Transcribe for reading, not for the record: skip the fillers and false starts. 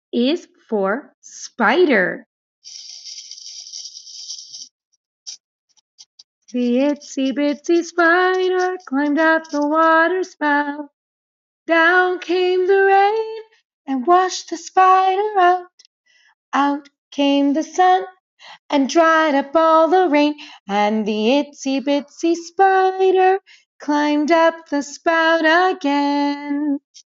is for spider. The itsy bitsy spider climbed up the water spout. Down came the rain and washed the spider out. Out came the sun and dried up all the rain, and the itsy bitsy spider climbed up the spout again.